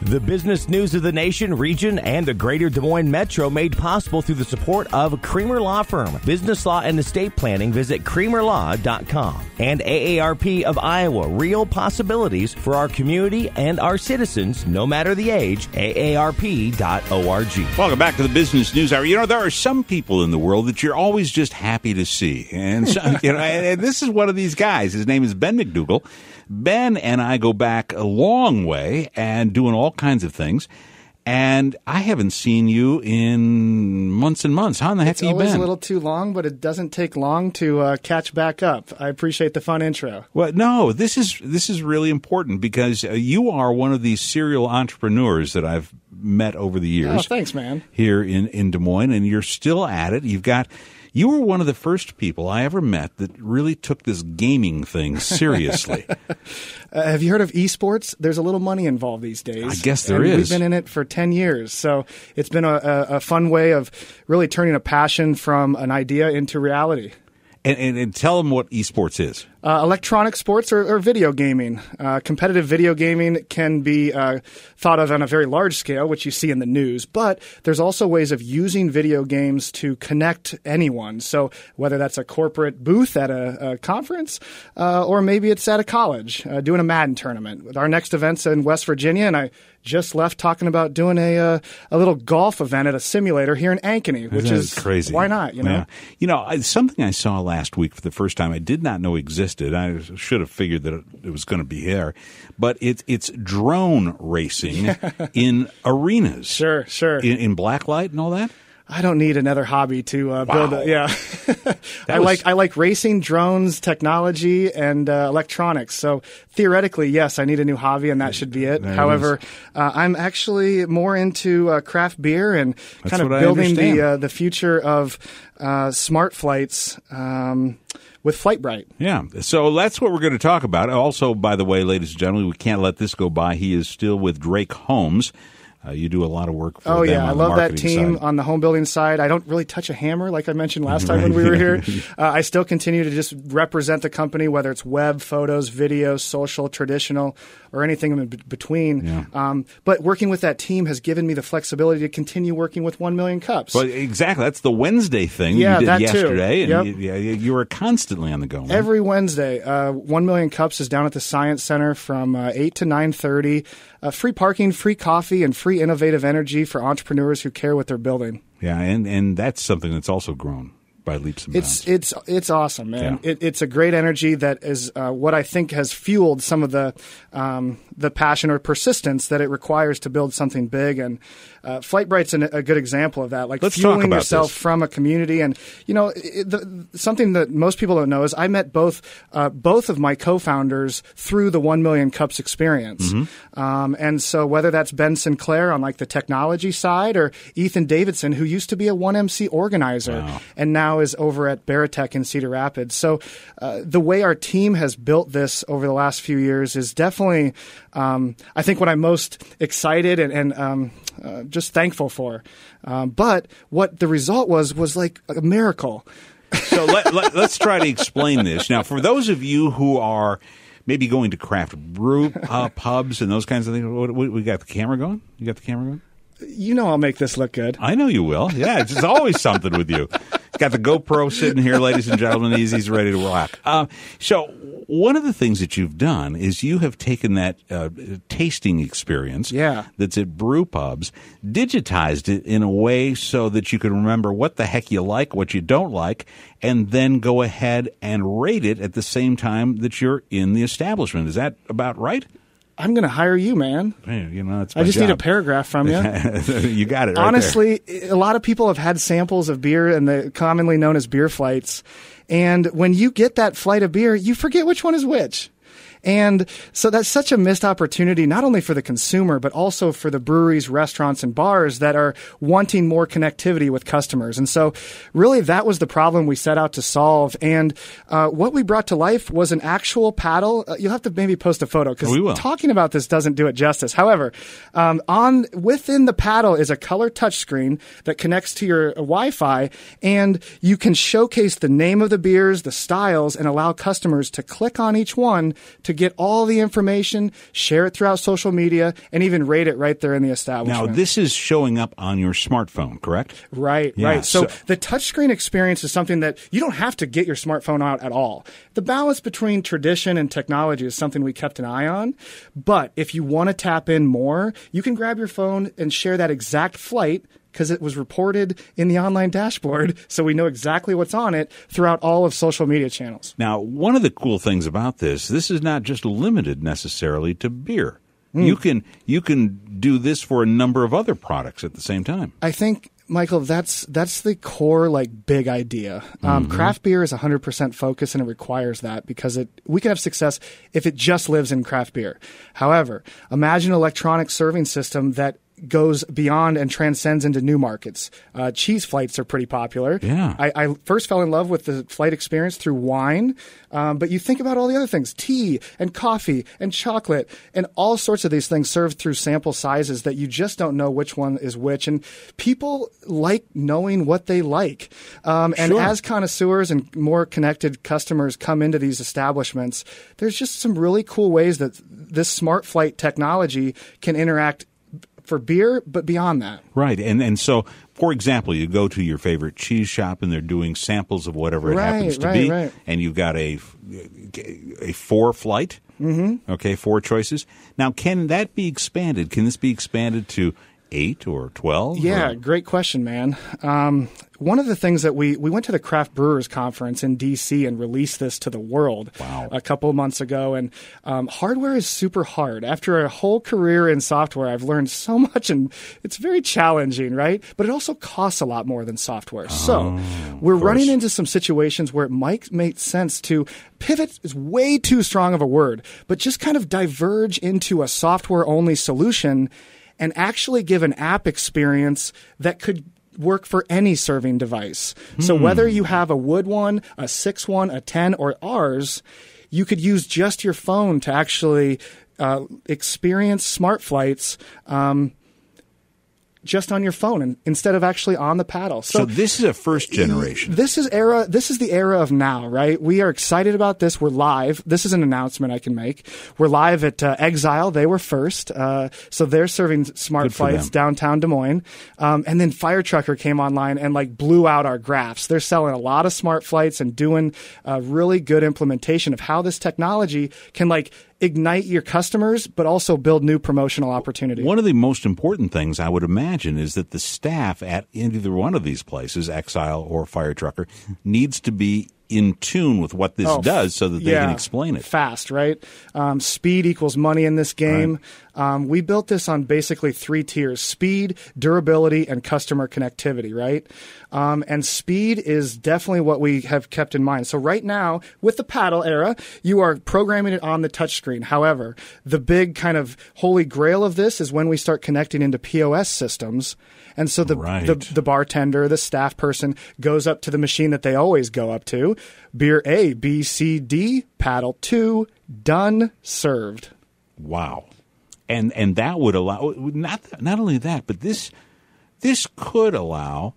The business news of the nation, region, and the greater Des Moines Metro made possible through the support of Creamer Law Firm. Business law and estate planning, visit creamerlaw.com. And AARP of Iowa, real possibilities for our community and our citizens, no matter the age, AARP.org. Welcome back to the Business News Hour. You know, there are some people in the world that you're always just happy to see. And, and this is one of these guys. His name is Ben McDougall. Ben and I go back a long way and doing all kinds of things. And I haven't seen you in months and months. How in the heck have you been? It's always a little too long, but it doesn't take long to catch back up. I appreciate the fun intro. Well, no, this is really important because you are one of these serial entrepreneurs that I've met over the years. Oh, thanks, man. Here in Des Moines, and you're still at it. You were one of the first people I ever met that really took this gaming thing seriously. Have you heard of esports? There's a little money involved these days. I guess there is. We've been in it for 10 years. So it's been a fun way of really turning a passion from an idea into reality. And tell them what esports is. Electronic sports or video gaming. Competitive video gaming can be thought of on a very large scale, which you see in the news. But there's also ways of using video games to connect anyone. So whether that's a corporate booth at a conference or maybe it's at a college doing a Madden tournament. Our next event's in West Virginia, and I just left talking about doing a little golf event at a simulator here in Ankeny, which is crazy. Why not? You know, yeah. You know, something I saw last week for the first time I did not know existed. I should have figured that it was going to be here, but it's drone racing in arenas. Sure. In blacklight and all that. I don't need another hobby to build it. Yeah. I like racing, drones, technology, and electronics. So theoretically, yes, I need a new hobby, and that should be it. However, I'm actually more into craft beer and kind of building the future of smart flights with Flightbright. Yeah. So that's what we're going to talk about. Also, by the way, ladies and gentlemen, we can't let this go by. He is still with Drake Homes. You do a lot of work for them. Oh, yeah. I love that team side. on the home building side. I don't really touch a hammer like I mentioned last time when we were here. I still continue to just represent the company, whether it's web, photos, video, social, traditional, or anything in between. Yeah. But working with that team has given me the flexibility to continue working with 1 Million Cups. Well, exactly. That's the Wednesday thing you did yesterday. Too. And you were constantly on the go. Man. Every Wednesday. 1 Million Cups is down at the Science Center from 8 to 9:30. Free parking, free coffee, and free innovative energy for entrepreneurs who care what they're building. Yeah, and that's something that's also grown by leaps and bounds. It's awesome, man. Yeah. It's a great energy that is what I think has fueled some of the passion or persistence that it requires to build something big. And Flightbright's a good example of that. Like Let's fueling yourself from a community. And you know, something that most people don't know is I met both of my co-founders through the 1 Million Cups experience. Mm-hmm. And so whether that's Ben Sinclair on like the technology side or Ethan Davidson, who used to be a 1MC organizer and now is over at Baratech in Cedar Rapids. So the way our team has built this over the last few years is definitely, I think, what I'm most excited and just thankful for. But what the result was like a miracle. So let's try to explain this. Now, for those of you who are maybe going to craft brew pubs and those kinds of things, we got the camera going? You got the camera going? You know I'll make this look good. I know you will. Yeah, it's always something with you. Got the GoPro sitting here, ladies and gentlemen. He's ready to rock. So one of the things that you've done is you have taken that tasting experience that's at brew pubs, digitized it in a way so that you can remember what the heck you like, what you don't like, and then go ahead and rate it at the same time that you're in the establishment. Is that about right? I'm going to hire you, man. Hey, you know, that's my I just job. need a paragraph from you. You got it right Honestly, a lot of people have had samples of beer and the commonly known as beer flights. And when you get that flight of beer, you forget which one is which. And so that's such a missed opportunity, not only for the consumer, but also for the breweries, restaurants, and bars that are wanting more connectivity with customers. And so really that was the problem we set out to solve. And what we brought to life was an actual paddle. You'll have to maybe post a photo because talking about this doesn't do it justice. However, within the paddle is a color touchscreen that connects to your Wi-Fi, and you can showcase the name of the beers, the styles, and allow customers to click on each one to get all the information, share it throughout social media, and even rate it right there in the establishment. Now, this is showing up on your smartphone, correct? Right, Yeah, right. So so- the touchscreen experience is something that you don't have to get your smartphone out at all. The balance between tradition and technology is something we kept an eye on. But if you want to tap in more, you can grab your phone and share that exact flight because it was reported in the online dashboard, so we know exactly what's on it throughout all of social media channels. Now, one of the cool things about this is not just limited necessarily to beer. You can do this for a number of other products at the same time. I think, Michael, that's the core big idea. Craft beer is 100% focus, and it requires that because we can have success if it just lives in craft beer. However, imagine an electronic serving system that goes beyond and transcends into new markets. Cheese flights are pretty popular. Yeah. I first fell in love with the flight experience through wine, but you think about all the other things, tea and coffee and chocolate and all sorts of these things served through sample sizes that you just don't know which one is which. And people like knowing what they like. And Sure. as connoisseurs and more connected customers come into these establishments, there's just some really cool ways that this smart flight technology can interact for beer, but beyond that. Right. And so, for example, you go to your favorite cheese shop and they're doing samples of whatever it happens to be. Right. And you've got a 4 flight. Mm-hmm. Okay, 4 choices. Now, can that be expanded? Can this be expanded to 8 or 12? Yeah, or? great question, man. One of the things that we went to the Craft Brewers Conference in D.C. and released this to the world a couple of months ago. And hardware is super hard. After a whole career in software, I've learned so much, and it's very challenging, right? But it also costs a lot more than software. So we're running into some situations where it might make sense to pivot is way too strong of a word, but just kind of diverge into a software-only solution and actually give an app experience that could work for any serving device. So whether you have a wood one, a 6 one, a 10, or ours, you could use just your phone to actually experience smart flights just on your phone and instead of actually on the paddle. So this is a first generation. This is the era of now, right? We are excited about this. We're live. This is an announcement I can make. We're live at Exile. They were first. So they're serving smart flights downtown Des Moines. And then Fire Trucker came online and blew out our graphs. They're selling a lot of smart flights and doing a really good implementation of how this technology can ignite your customers, but also build new promotional opportunities. One of the most important things I would imagine is that the staff at either one of these places, Exile or Fire Trucker, needs to be in tune with what this does so that they can explain it. Fast, right? Speed equals money in this game. Right. We built this on basically 3 tiers: speed, durability, and customer connectivity, right? And speed is definitely what we have kept in mind. So right now, with the paddle era, you are programming it on the touchscreen. However, the big kind of holy grail of this is when we start connecting into POS systems. And so the bartender, the staff person goes up to the machine that they always go up to. Beer A, B, C, D, paddle 2, done, served. Wow. And that would allow not only that, but this could allow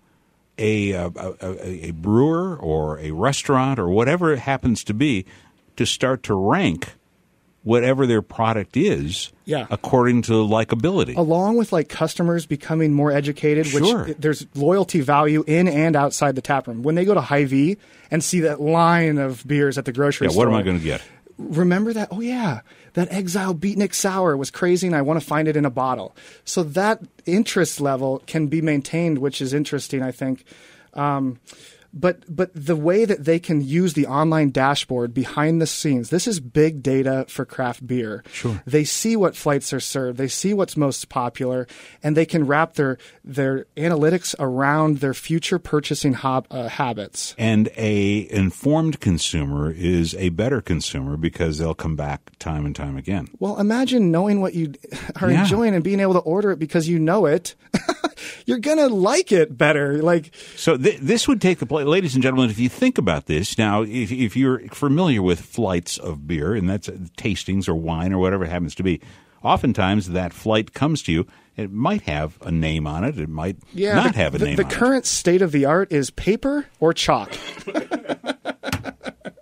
a brewer or a restaurant or whatever it happens to be to start to rank whatever their product is according to likability. Along with customers becoming more educated, which there's loyalty value in and outside the tap room. When they go to Hy-Vee and see that line of beers at the grocery store. What am I going to get? Remember that? Oh, yeah. That Exile Beatnik Sour was crazy, and I want to find it in a bottle. So that interest level can be maintained, which is interesting, I think. But the way that they can use the online dashboard behind the scenes, this is big data for craft beer. Sure. They see what flights are served. They see what's most popular, and they can wrap their analytics around their future purchasing habits. And a informed consumer is a better consumer because they'll come back time and time again. Well, imagine knowing what you are enjoying and being able to order it because you know it. You're going to like it better. So this would take the place. Ladies and gentlemen, if you think about this, now, if you're familiar with flights of beer, and that's tastings or wine or whatever it happens to be, oftentimes that flight comes to you. It might have a name on it. It might not have a name on it. The current state of the art is paper or chalk.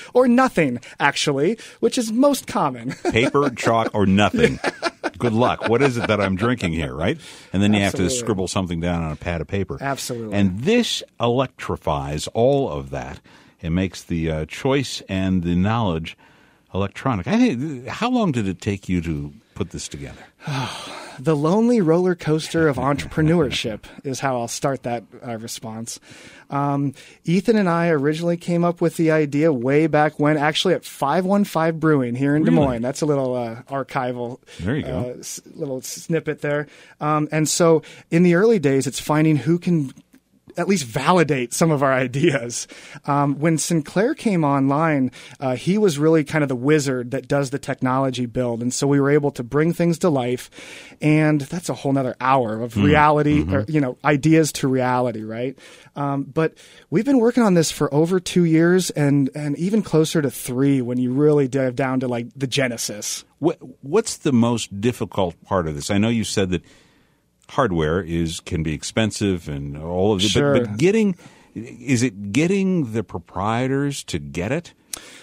or nothing, actually, which is most common. Paper, chalk, or nothing. Good luck. What is it that I'm drinking here, right? And then you have to scribble something down on a pad of paper. Absolutely. And this electrifies all of that. It makes the choice and the knowledge electronic. I think. How long did it take you to put this together? The lonely roller coaster of entrepreneurship is how I'll start that response. Ethan and I originally came up with the idea way back when, actually at 515 Brewing here in Des Moines. That's a little archival there you go. Little snippet there. And so in the early days, it's finding who can at least validate some of our ideas. When Sinclair came online, he was really kind of the wizard that does the technology build. And so we were able to bring things to life. And that's a whole nother hour of reality, or, ideas to reality, right? But we've been working on this for over 2 years and even closer to 3 when you really dive down to like the genesis. What's the most difficult part of this? I know you said that hardware can be expensive and all of it, sure. but is it getting the proprietors to get it?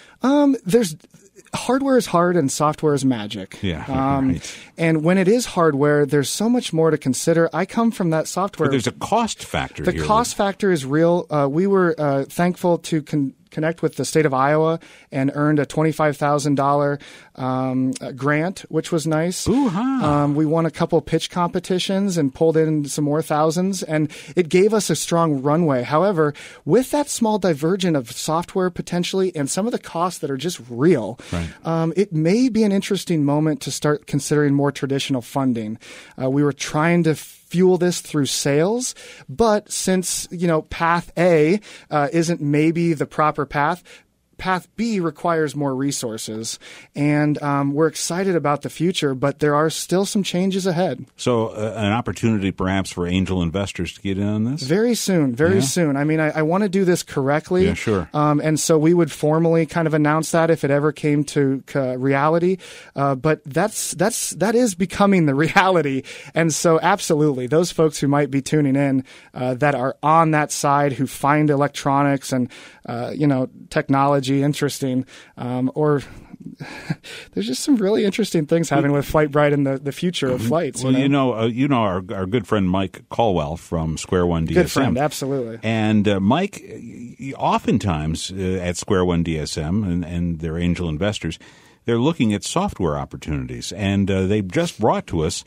Hardware is hard and software is magic. Yeah, right. And when it is hardware, there's so much more to consider. I come from that software. But there's a cost factor here. The cost factor is real. We were thankful to connect with the state of Iowa and earned a $25,000 grant, which was nice. We won a couple pitch competitions and pulled in some more thousands, and it gave us a strong runway. However, with that small divergence of software potentially and some of the costs that are just real, right. It may be an interesting moment to start considering more traditional funding. We were trying to fuel this through sales, but since, path A isn't maybe the proper path, Path B requires more resources, and we're excited about the future, but there are still some changes ahead. So an opportunity perhaps for angel investors to get in on this? Very soon, very soon. I mean, I want to do this correctly. Yeah, sure. And so we would formally kind of announce that if it ever came to reality. But that is becoming the reality. And so absolutely, those folks who might be tuning in that are on that side, who find electronics and technology interesting, or there's just some really interesting things happening with Flightbright and the future of flights. Well, our good friend Mike Caldwell from Square One DSM. Good friend, absolutely. And Mike, oftentimes at Square One DSM and their angel investors, they're looking at software opportunities, and they just brought to us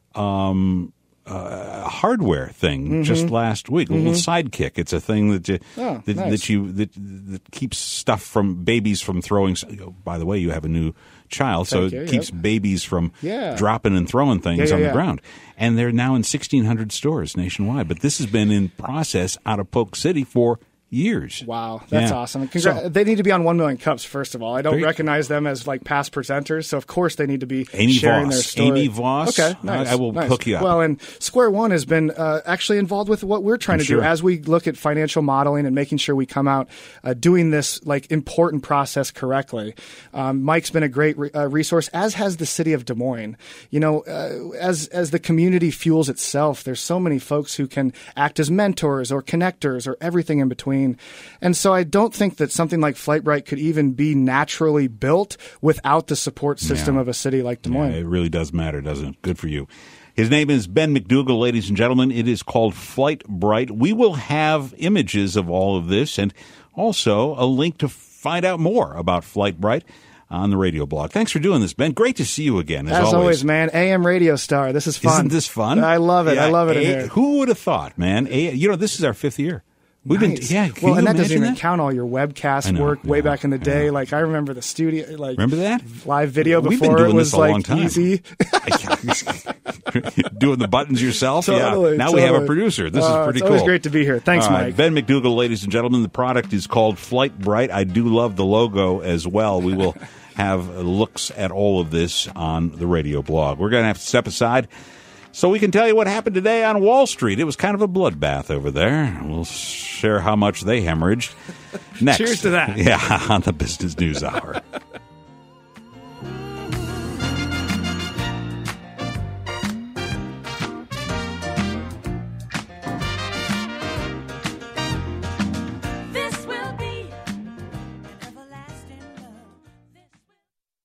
a hardware thing just last week. A little Sidekick. It's a thing that keeps stuff from babies from throwing. By the way, you have a new child, so it keeps babies from dropping and throwing things on the ground. And they're now in 1,600 stores nationwide. But this has been in process out of Polk City for years. Wow, that's awesome. They need to be on 1 Million Cups, first of all. I don't recognize them as like past presenters, so of course they need to be sharing their story. Amy Voss. Okay, nice. I will hook you up. Well, and Square One has been actually involved with what we're trying to do as we look at financial modeling and making sure we come out doing this like important process correctly. Mike's been a great resource, as has the city of Des Moines. As the community fuels itself, there's so many folks who can act as mentors or connectors or everything in between. And so I don't think that something like Flightbright could even be naturally built without the support system of a city like Des Moines. Yeah, it really does matter, doesn't it? Good for you. His name is Ben McDougall, ladies and gentlemen. It is called Flightbright. We will have images of all of this and also a link to find out more about Flightbright on the radio blog. Thanks for doing this, Ben. Great to see you again, as always, man. AM radio star. This is fun. Isn't this fun? I love it. I love it in here. Who would have thought, man? This is our 5th year. We've nice. And that doesn't even count all your webcast work way back in the day. Like I remember the studio, remember that live video before We've been doing it was this a long time. Easy. Doing the buttons yourself. Totally, Now we have a producer. This is pretty cool. It's always great to be here. Thanks, Mike. Ben McDougall, ladies and gentlemen. The product is called Flightbright. I do love the logo as well. We will have looks at all of this on the radio blog. We're going to have to step aside so we can tell you what happened today on Wall Street. It was kind of a bloodbath over there. We'll share how much they hemorrhaged next. Cheers to that. Yeah, on the Business News Hour.